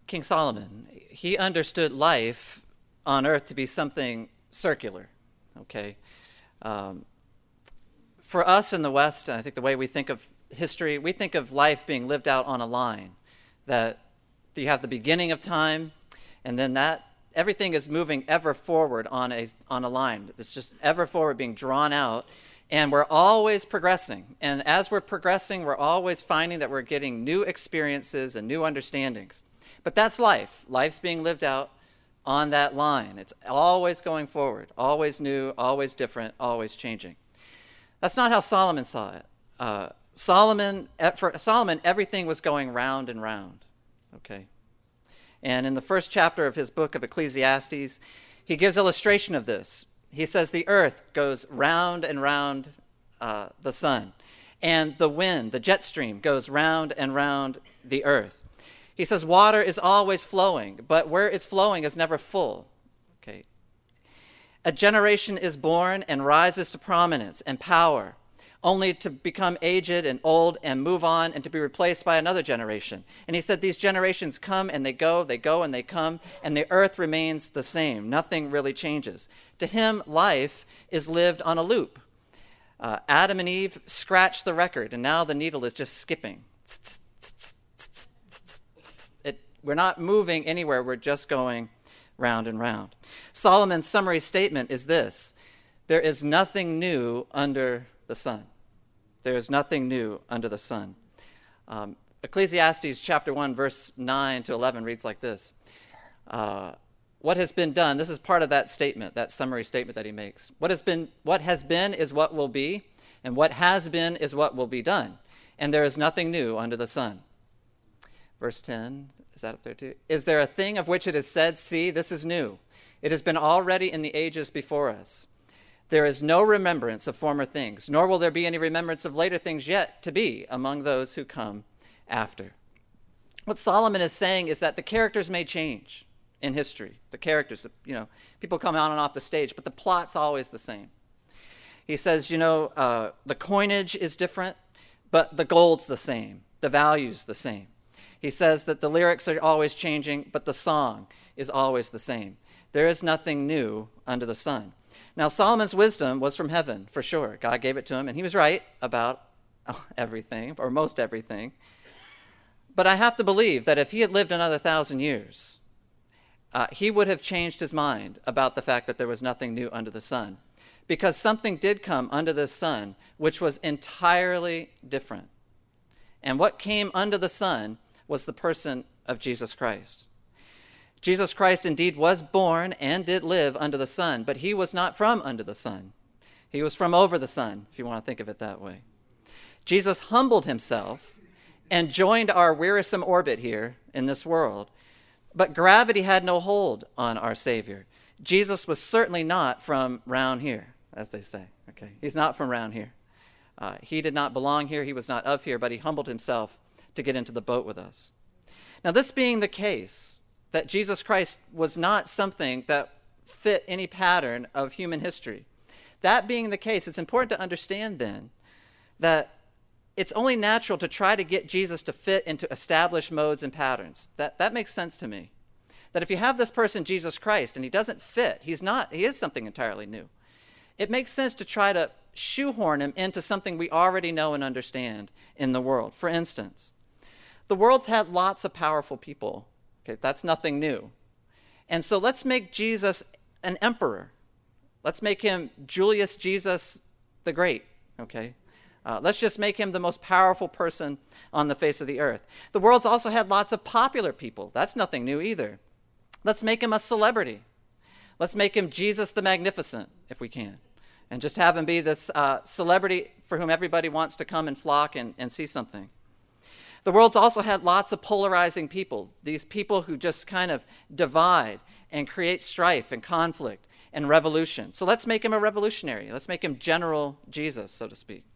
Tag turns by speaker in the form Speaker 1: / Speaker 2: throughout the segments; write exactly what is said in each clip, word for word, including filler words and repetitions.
Speaker 1: King Solomon, he understood life on earth to be something circular, okay? Um, for us in the West, I think the way we think of history, we think of life being lived out on a line, that you have the beginning of time, and then that everything is moving ever forward on a, on a line. It's just ever forward being drawn out, and we're always progressing. And as we're progressing, we're always finding that we're getting new experiences and new understandings. But that's life. Life's being lived out on that line. It's always going forward, always new, always different, always changing. That's not how Solomon saw it. Uh, Solomon, for Solomon, everything was going round and round, okay? And in the first chapter of his book of Ecclesiastes, he gives illustration of this. He says the earth goes round and round uh, the sun, and the wind, the jet stream, goes round and round the earth. He says water is always flowing, but where it's flowing is never full. Okay. A generation is born and rises to prominence and power, only to become aged and old and move on and to be replaced by another generation. And he said these generations come and they go, they go and they come, and the earth remains the same. Nothing really changes. To him, life is lived on a loop. Uh, Adam and Eve scratched the record, and now the needle is just skipping. It, we're not moving anywhere. We're just going round and round. Solomon's summary statement is this: there is nothing new under the sun. There is nothing new under the sun. Um, Ecclesiastes chapter one, verse nine to eleven reads like this. Uh, what has been done, this is part of that statement, that summary statement that he makes. What has been, what has been is what will be, and what has been is what will be done. And there is nothing new under the sun. Verse ten, is that up there too? Is there a thing of which it is said, see, this is new? It has been already in the ages before us. There is no remembrance of former things, nor will there be any remembrance of later things yet to be among those who come after. What Solomon is saying is that the characters may change in history. The characters, you know, people come on and off the stage, but the plot's always the same. He says, you know, uh, the coinage is different, but the gold's the same. The value's the same. He says that the lyrics are always changing, but the song is always the same. There is nothing new under the sun. Now, Solomon's wisdom was from heaven, for sure. God gave it to him, and he was right about everything, or most everything. But I have to believe that if he had lived another thousand years, uh, he would have changed his mind about the fact that there was nothing new under the sun, because something did come under the sun which was entirely different. And what came under the sun was the person of Jesus Christ. Jesus Christ indeed was born and did live under the sun, but he was not from under the sun. He was from over the sun, if you want to think of it that way. Jesus humbled himself and joined our wearisome orbit here in this world, but gravity had no hold on our Savior. Jesus was certainly not from round here, as they say. Okay, he's not from round here. Uh, he did not belong here. He was not of here, but he humbled himself to get into the boat with us. Now, this being the case, that Jesus Christ was not something that fit any pattern of human history. That being the case, it's important to understand then that it's only natural to try to get Jesus to fit into established modes and patterns. That, that makes sense to me. That if you have this person, Jesus Christ, and he doesn't fit, he's not, he is something entirely new. It makes sense to try to shoehorn him into something we already know and understand in the world. For instance, the world's had lots of powerful people. Okay, that's nothing new. And so let's make Jesus an emperor. Let's make him Julius Jesus the Great, okay? Uh, let's just make him the most powerful person on the face of the earth. The world's also had lots of popular people. That's nothing new either. Let's make him a celebrity. Let's make him Jesus the Magnificent, if we can, and just have him be this uh, celebrity for whom everybody wants to come and flock and, and see something. The world's also had lots of polarizing people, these people who just kind of divide and create strife and conflict and revolution. So let's make him a revolutionary. Let's make him General Jesus, so to speak.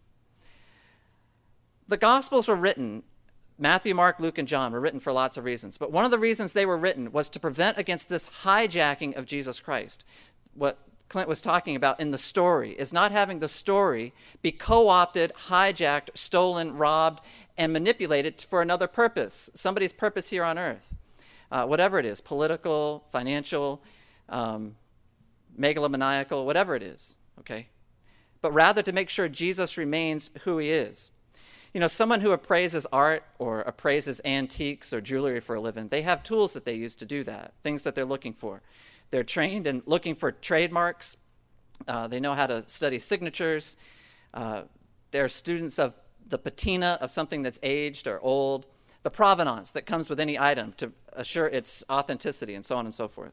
Speaker 1: The Gospels were written, Matthew, Mark, Luke, and John were written for lots of reasons. But one of the reasons they were written was to prevent against this hijacking of Jesus Christ. What Clint was talking about in the story is not having the story be co-opted, hijacked, stolen, robbed, and manipulated for another purpose, somebody's purpose here on earth. uh, whatever it is, political, financial, um, megalomaniacal, whatever it is, okay? But rather to make sure Jesus remains who he is. You know, someone who appraises art or appraises antiques or jewelry for a living, they have tools that they use to do that, things that they're looking for. They're trained in looking for trademarks. Uh, they know how to study signatures. Uh, they're students of the patina of something that's aged or old, the provenance that comes with any item to assure its authenticity, and so on and so forth.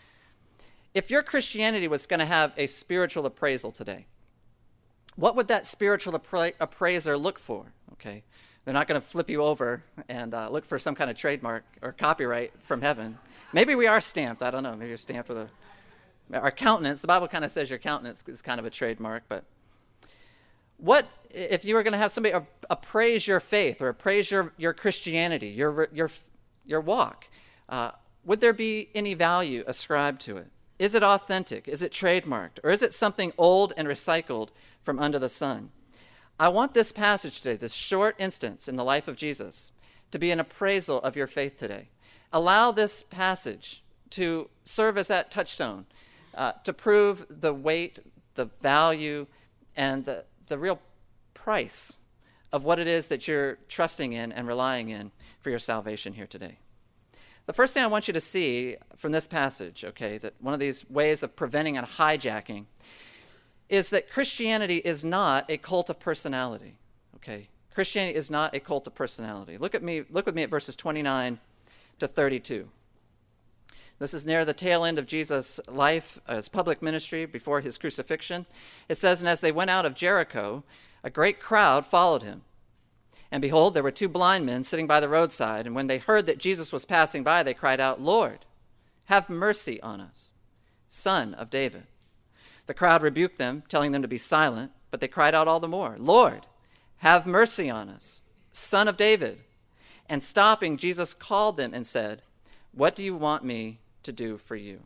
Speaker 1: If your Christianity was going to have a spiritual appraisal today, what would that spiritual appra- appraiser look for? Okay, they're not going to flip you over and uh, look for some kind of trademark or copyright from heaven. Maybe we are stamped. I don't know. Maybe you're stamped with a our countenance. The Bible kind of says your countenance is kind of a trademark. But what if you were going to have somebody appraise your faith or appraise your your Christianity, your your your walk? Uh, would there be any value ascribed to it? Is it authentic? Is it trademarked? Or is it something old and recycled from under the sun? I want this passage today, this short instance in the life of Jesus, to be an appraisal of your faith today. Allow this passage to serve as that touchstone, uh, to prove the weight, the value, and the, the real price of what it is that you're trusting in and relying in for your salvation here today. The first thing I want you to see from this passage, okay, that one of these ways of preventing a hijacking is that Christianity is not a cult of personality, okay? Christianity is not a cult of personality. Look at me, look with me at verses twenty-nine to thirty-two. This is near the tail end of Jesus' life, uh, his public ministry before his crucifixion. It says, "And as they went out of Jericho, a great crowd followed him. And behold, there were two blind men sitting by the roadside. And when they heard that Jesus was passing by, they cried out, 'Lord, have mercy on us, Son of David.' The crowd rebuked them, telling them to be silent, but they cried out all the more, 'Lord, have mercy on us, Son of David.' And stopping, Jesus called them and said, 'What do you want me to do for you?'"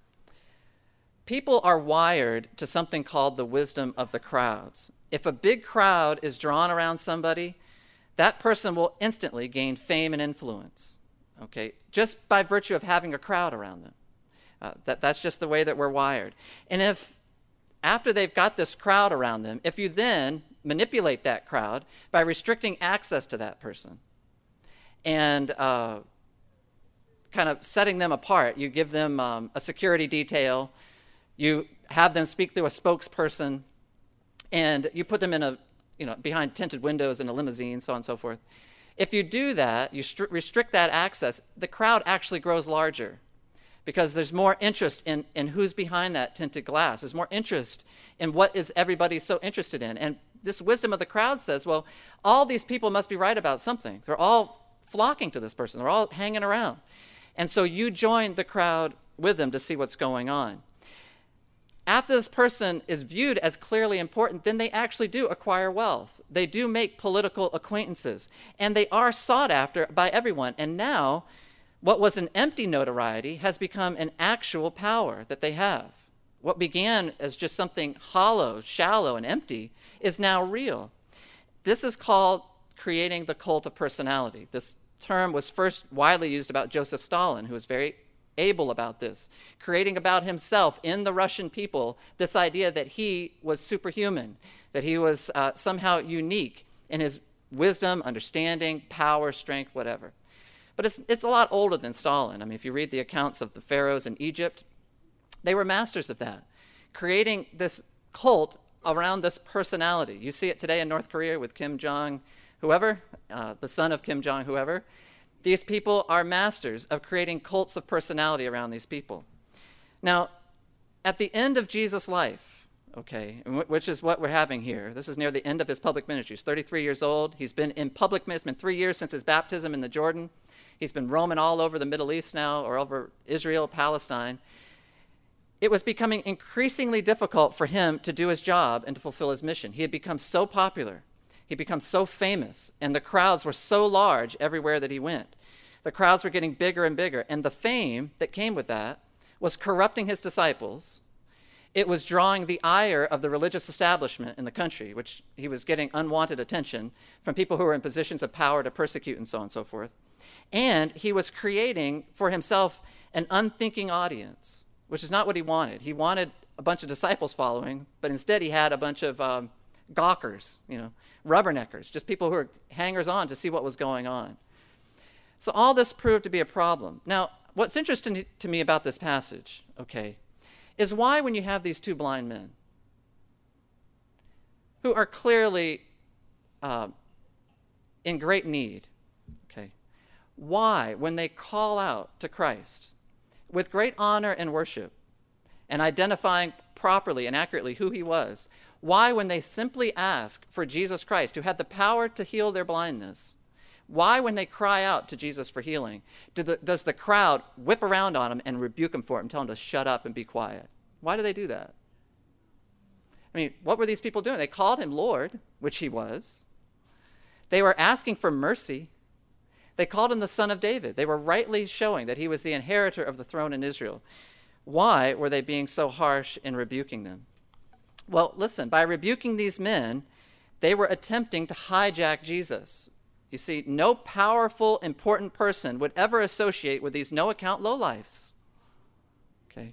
Speaker 1: People are wired to something called the wisdom of the crowds. If a big crowd is drawn around somebody, that person will instantly gain fame and influence, okay, just by virtue of having a crowd around them. Uh, that, that's just the way that we're wired. And if after they've got this crowd around them, if you then manipulate that crowd by restricting access to that person and uh, kind of setting them apart, you give them um, a security detail, you have them speak through a spokesperson, and you put them in a, you know, behind tinted windows in a limousine, so on and so forth. If you do that, you stri- restrict that access, the crowd actually grows larger, because there's more interest in, in who's behind that tinted glass. There's more interest in what is everybody so interested in. And this wisdom of the crowd says, well, all these people must be right about something. They're all flocking to this person. They're all hanging around. And so you join the crowd with them to see what's going on. After this person is viewed as clearly important, then they actually do acquire wealth. They do make political acquaintances. And they are sought after by everyone. And now, what was an empty notoriety has become an actual power that they have. What began as just something hollow, shallow, and empty is now real. This is called creating the cult of personality. This term was first widely used about Joseph Stalin, who was very able about this, creating about himself in the Russian people this idea that he was superhuman, that he was uh, somehow unique in his wisdom, understanding, power, strength, whatever. But it's, it's a lot older than Stalin. I mean, if you read the accounts of the pharaohs in Egypt, they were masters of that, creating this cult around this personality. You see it today in North Korea with Kim Jong, whoever, uh, the son of Kim Jong, whoever. These people are masters of creating cults of personality around these people. Now, at the end of Jesus' life, okay, which is what we're having here, this is near the end of his public ministry. He's thirty-three years old. He's been in public ministry, three years since his baptism in the Jordan. He's been roaming all over the Middle East now, or over Israel, Palestine. It was becoming increasingly difficult for him to do his job and to fulfill his mission. He had become so popular. He had become so famous, and the crowds were so large everywhere that he went. The crowds were getting bigger and bigger, and the fame that came with that was corrupting his disciples. It was drawing the ire of the religious establishment in the country, which he was getting unwanted attention from people who were in positions of power to persecute and so on and so forth. And he was creating for himself an unthinking audience, which is not what he wanted. He wanted a bunch of disciples following, but instead he had a bunch of um, gawkers, you know, rubberneckers, just people who are hangers-on to see what was going on. So all this proved to be a problem. Now, what's interesting to me about this passage, okay, is why when you have these two blind men who are clearly uh, in great need, okay, why, when they call out to Christ with great honor and worship and identifying properly and accurately who he was, why, when they simply ask for Jesus Christ, who had the power to heal their blindness, why, when they cry out to Jesus for healing, do the, does the crowd whip around on him and rebuke him for it and tell him to shut up and be quiet? Why do they do that? I mean, what were these people doing? They called him Lord, which he was. They were asking for mercy. They called him the Son of David. They were rightly showing that he was the inheritor of the throne in Israel. Why were they being so harsh in rebuking them? Well, listen, by rebuking these men, they were attempting to hijack Jesus. You see, no powerful, important person would ever associate with these no-account lowlifes. Okay?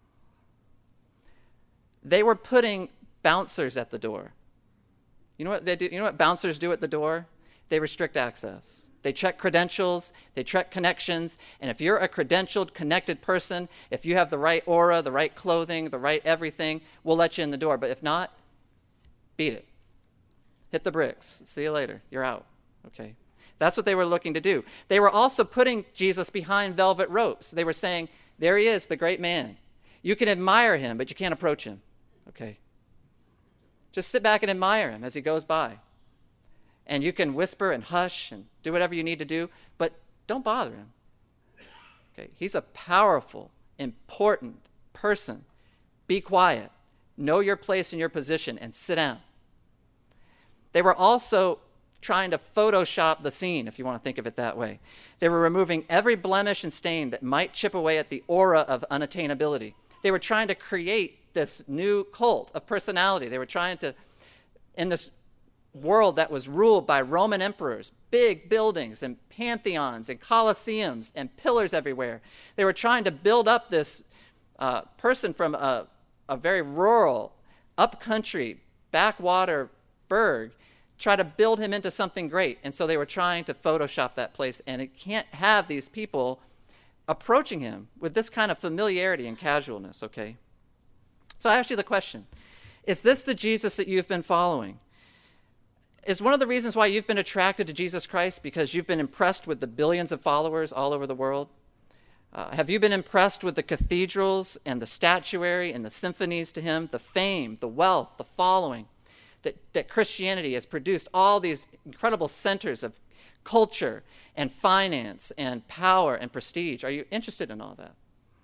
Speaker 1: They were putting bouncers at the door. You know what they do? You know what bouncers do at the door? They restrict access. They check credentials, they check connections, and if you're a credentialed, connected person, if you have the right aura, the right clothing, the right everything, we'll let you in the door. But if not, beat it. Hit the bricks. See you later. You're out. Okay? That's what they were looking to do. They were also putting Jesus behind velvet ropes. They were saying, there he is, the great man. You can admire him, but you can't approach him. Okay? Just sit back and admire him as he goes by. And you can whisper and hush and do whatever you need to do, but don't bother him. Okay, he's a powerful, important person. Be quiet. Know your place and your position and sit down. They were also trying to Photoshop the scene, if you want to think of it that way. They were removing every blemish and stain that might chip away at the aura of unattainability. They were trying to create this new cult of personality. They were trying to, in this world that was ruled by Roman emperors, big buildings and pantheons and colosseums and pillars everywhere. They were trying to build up this uh, person from a, a very rural, upcountry, backwater burg, try to build him into something great. And so they were trying to Photoshop that place, and it can't have these people approaching him with this kind of familiarity and casualness, okay? So I ask you the question, is this the Jesus that you've been following? Is one of the reasons why you've been attracted to Jesus Christ because you've been impressed with the billions of followers all over the world? Uh, have you been impressed with the cathedrals and the statuary and the symphonies to him, the fame, the wealth, the following, that, that Christianity has produced all these incredible centers of culture and finance and power and prestige? Are you interested in all that?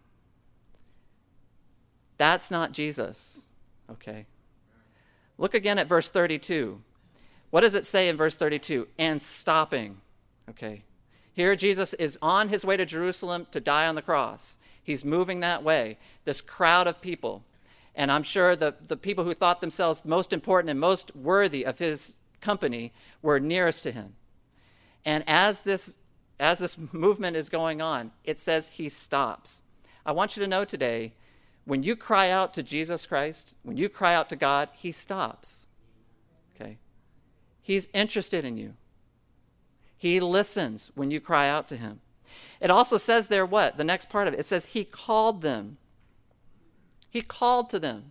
Speaker 1: That's not Jesus, okay? Look again at verse thirty-two. What does it say in verse thirty-two? And stopping, okay? Here Jesus is on his way to Jerusalem to die on the cross. He's moving that way, this crowd of people. And I'm sure the, the people who thought themselves most important and most worthy of his company were nearest to him. And as this, as this movement is going on, it says he stops. I want you to know today, when you cry out to Jesus Christ, when you cry out to God, he stops, okay? He's interested in you. He listens when you cry out to him. It also says there what? The next part of it, it says he called them. He called to them.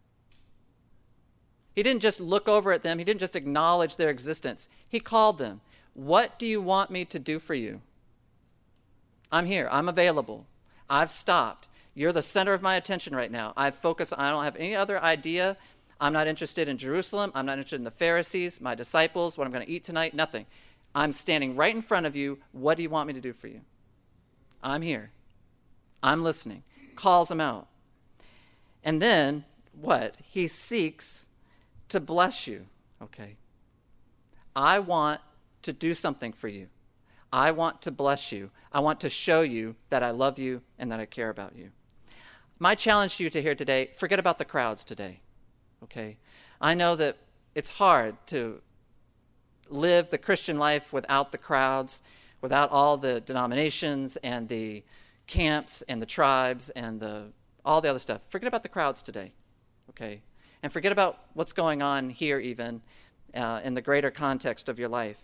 Speaker 1: He didn't just look over at them. He didn't just acknowledge their existence. He called them. What do you want me to do for you? I'm here. I'm available. I've stopped. You're the center of my attention right now. I've focused. I don't have any other idea. I'm not interested in Jerusalem. I'm not interested in the Pharisees, my disciples, what I'm going to eat tonight, nothing. I'm standing right in front of you. What do you want me to do for you? I'm here. I'm listening. Calls them out. And then, what? He seeks to bless you, okay? I want to do something for you. I want to bless you. I want to show you that I love you and that I care about you. My challenge to you to here today, forget about the crowds today. Okay, I know that it's hard to live the Christian life without the crowds, without all the denominations and the camps and the tribes and the all the other stuff. Forget about the crowds today, okay? And forget about what's going on here even uh, in the greater context of your life.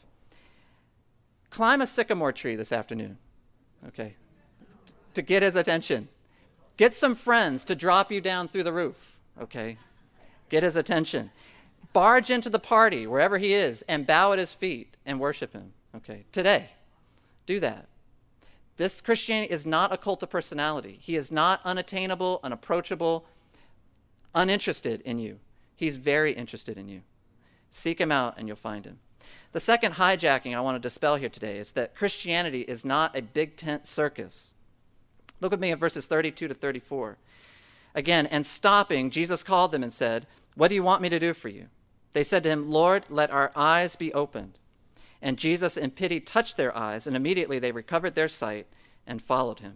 Speaker 1: Climb a sycamore tree this afternoon, okay, to get his attention. Get some friends to drop you down through the roof, okay? Get his attention. Barge into the party, wherever he is, and bow at his feet and worship him, okay? Today, do that. This Christianity is not a cult of personality. He is not unattainable, unapproachable, uninterested in you. He's very interested in you. Seek him out and you'll find him. The second hijacking I want to dispel here today is that Christianity is not a big tent circus. Look with me at verses thirty-two to thirty-four. Again, and stopping, Jesus called them and said, "What do you want me to do for you?" They said to him, "Lord, let our eyes be opened." And Jesus in pity touched their eyes, and immediately they recovered their sight and followed him.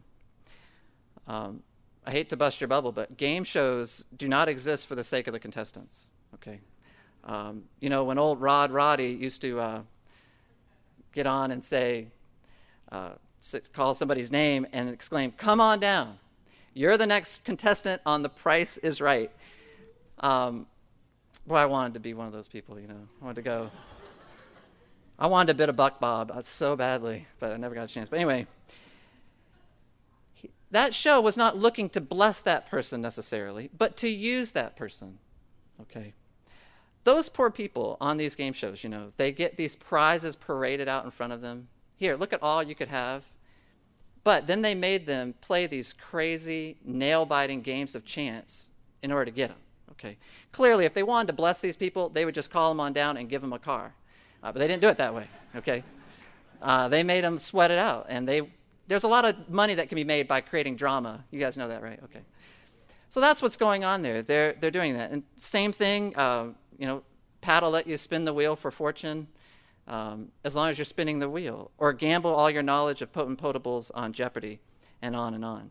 Speaker 1: Um, I hate to bust your bubble, but game shows do not exist for the sake of the contestants, okay? Um, you know, when old Rod Roddy used to uh, get on and say, uh, call somebody's name and exclaim, "Come on down. You're the next contestant on The Price is Right." Um, boy, I wanted to be one of those people, you know. I wanted to go. I wanted a bit of Buck Bob uh, so badly, but I never got a chance. But anyway, he, that show was not looking to bless that person necessarily, but to use that person, okay? Those poor people on these game shows, you know, they get these prizes paraded out in front of them. Here, look at all you could have. But then they made them play these crazy, nail-biting games of chance in order to get them, okay? Clearly, if they wanted to bless these people, they would just call them on down and give them a car. Uh, but they didn't do it that way, okay? Uh, they made them sweat it out. And they there's a lot of money that can be made by creating drama. You guys know that, right? Okay. So that's what's going on there. They're, they're doing that. And same thing, uh, you know, Pat will let you spin the wheel for fortune um, as long as you're spinning the wheel. Or gamble all your knowledge of potent potables on Jeopardy, and on and on.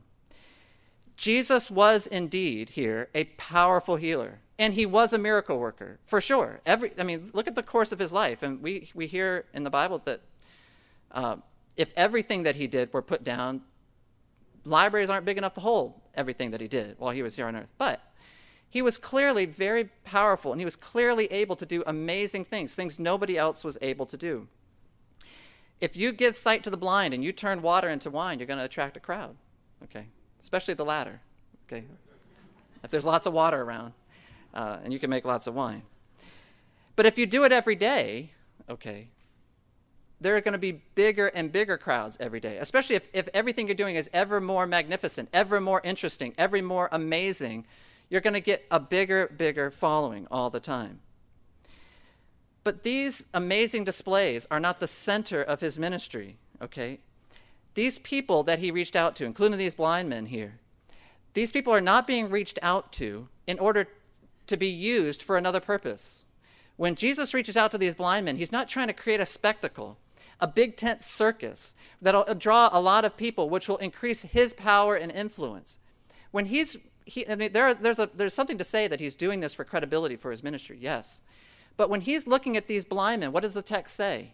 Speaker 1: Jesus was indeed here a powerful healer. And he was a miracle worker, for sure. Every, I mean, look at the course of his life. And we, we hear in the Bible that uh, if everything that he did were put down, libraries aren't big enough to hold everything that he did while he was here on earth. But he was clearly very powerful, and he was clearly able to do amazing things, things nobody else was able to do. If you give sight to the blind and you turn water into wine, you're going to attract a crowd, okay? Especially the latter, okay? If there's lots of water around. Uh, and you can make lots of wine. But if you do it every day, okay, there are going to be bigger and bigger crowds every day, especially if, if everything you're doing is ever more magnificent, ever more interesting, ever more amazing. You're going to get a bigger, bigger following all the time. But these amazing displays are not the center of his ministry, okay? These people that he reached out to, including these blind men here, these people are not being reached out to in order to be used for another purpose. When Jesus reaches out to these blind men, he's not trying to create a spectacle, a big tent circus that'll draw a lot of people, which will increase his power and influence. When he's, he, I mean, there, there's, a, there's something to say that he's doing this for credibility for his ministry, yes. But when he's looking at these blind men, what does the text say?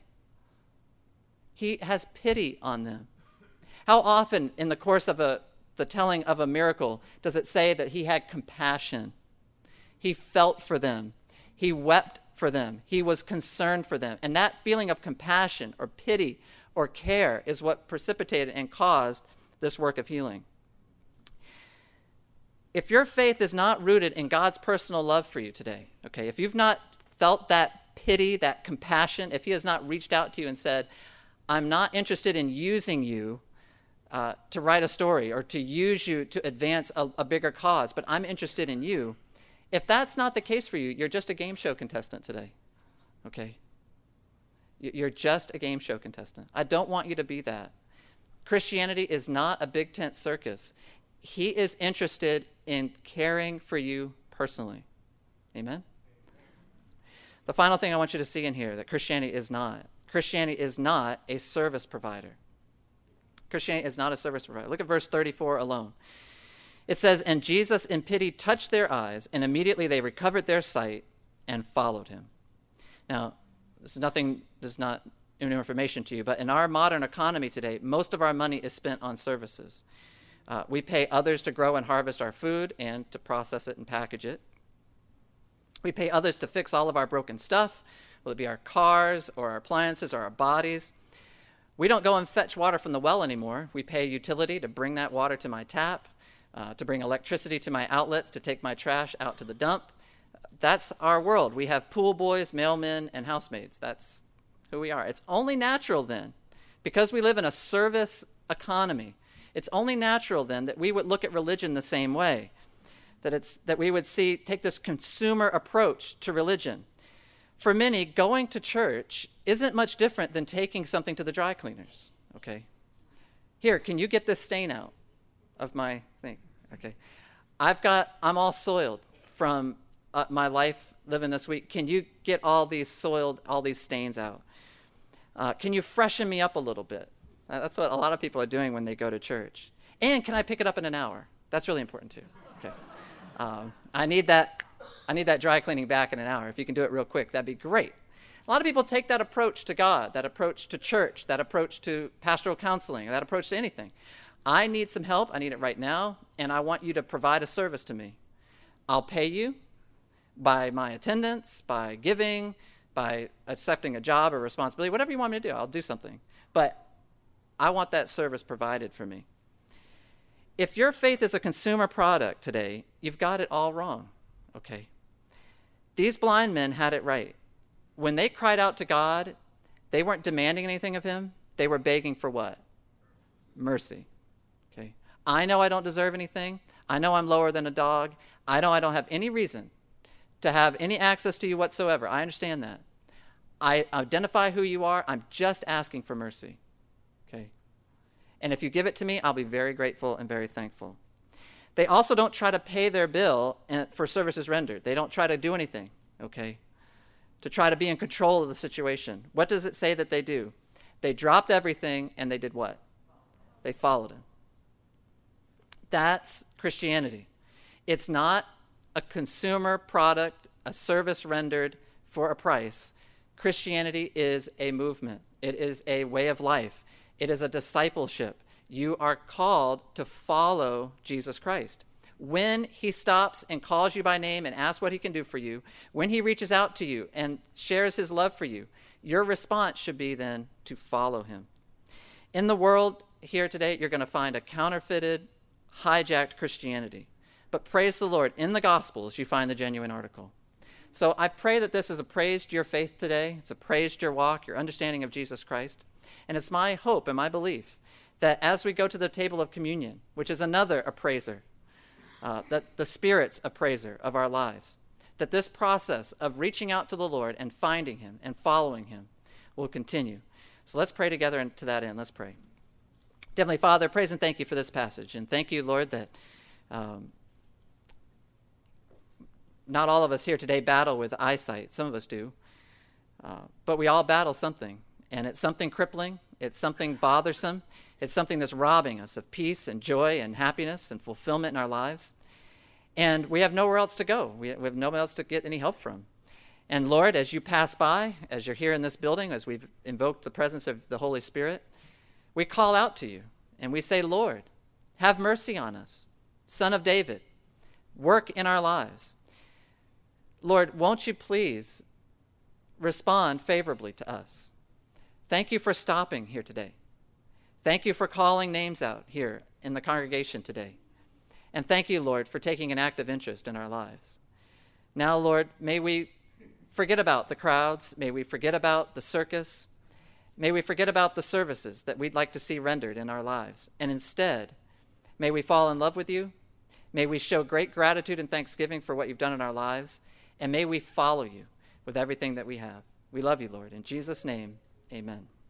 Speaker 1: He has pity on them. How often in the course of a, the telling of a miracle does it say that he had compassion? He felt for them. He wept for them. He was concerned for them. And that feeling of compassion or pity or care is what precipitated and caused this work of healing. If your faith is not rooted in God's personal love for you today, okay, if you've not felt that pity, that compassion, if he has not reached out to you and said, "I'm not interested in using you uh, to write a story or to use you to advance a, a bigger cause, but I'm interested in you," if that's not the case for you, you're just a game show contestant today, okay? You're just a game show contestant. I don't want you to be that. Christianity is not a big tent circus. He is interested in caring for you personally. Amen? The final thing I want you to see in here that Christianity is not. Christianity is not a service provider. Christianity is not a service provider. Look at verse thirty-four alone. It says, "And Jesus in pity touched their eyes, and immediately they recovered their sight and followed him." Now, this is nothing, this is not new information to you, but in our modern economy today, most of our money is spent on services. Uh, we pay others to grow and harvest our food and to process it and package it. We pay others to fix all of our broken stuff, whether it be our cars or our appliances or our bodies. We don't go and fetch water from the well anymore. We pay utility to bring that water to my tap, uh, to bring electricity to my outlets, to take my trash out to the dump. That's our world. We have pool boys, mailmen, and housemaids. That's who we are. It's only natural then, because we live in a service economy, it's only natural then that we would look at religion the same way, that it's that we would see take this consumer approach to religion. For many, going to church isn't much different than taking something to the dry cleaners, okay? Here, can you get this stain out of my thing? Okay. I've got, I'm all soiled from uh, my life living this week. Can you get all these soiled, all these stains out? Uh, can you freshen me up a little bit? Uh, that's what a lot of people are doing when they go to church. And can I pick it up in an hour? That's really important too. Okay. Um, I need that. I need that dry cleaning back in an hour. If you can do it real quick, that'd be great. A lot of people take that approach to God, that approach to church, that approach to pastoral counseling, that approach to anything. I need some help. I need it right now, and I want you to provide a service to me. I'll pay you by my attendance, by giving, by accepting a job or responsibility, whatever you want me to do, I'll do something. But I want that service provided for me. If your faith is a consumer product today, you've got it all wrong, okay? These blind men had it right. When they cried out to God, they weren't demanding anything of him. They were begging for what? Mercy, okay? I know I don't deserve anything. I know I'm lower than a dog. I know I don't have any reason to have any access to you whatsoever. I understand that. I identify who you are. I'm just asking for mercy, okay? And if you give it to me, I'll be very grateful and very thankful. They also don't try to pay their bill for services rendered. They don't try to do anything, okay, to try to be in control of the situation. What does it say that they do? They dropped everything and they did what? They followed him. That's Christianity. It's not a consumer product, a service rendered for a price. Christianity is a movement. It is a way of life. It is a discipleship. You are called to follow Jesus Christ. When he stops and calls you by name and asks what he can do for you, when he reaches out to you and shares his love for you, your response should be then to follow him. In the world here today, you're going to find a counterfeited, hijacked Christianity. But praise the Lord, in the Gospels, you find the genuine article. So I pray that this is a praise to your faith today. It's a praise to your walk, your understanding of Jesus Christ. And it's my hope and my belief that as we go to the table of communion, which is another appraiser, uh, that the Spirit's appraiser of our lives, that this process of reaching out to the Lord and finding him and following him will continue. So let's pray together, and to that end, let's pray. Heavenly Father, praise and thank you for this passage. And thank you, Lord, that um, not all of us here today battle with eyesight. Some of us do. Uh, but we all battle something. And it's something crippling. It's something bothersome. It's something that's robbing us of peace and joy and happiness and fulfillment in our lives. And we have nowhere else to go. We, we have nowhere else to get any help from. And Lord, as you pass by, as you're here in this building, as we've invoked the presence of the Holy Spirit, we call out to you and we say, Lord, have mercy on us. Son of David, work in our lives. Lord, won't you please respond favorably to us? Thank you for stopping here today. Thank you for calling names out here in the congregation today. And thank you, Lord, for taking an active interest in our lives. Now, Lord, may we forget about the crowds. May we forget about the circus. May we forget about the services that we'd like to see rendered in our lives. And instead, may we fall in love with you. May we show great gratitude and thanksgiving for what you've done in our lives. And may we follow you with everything that we have. We love you, Lord. In Jesus' name, amen.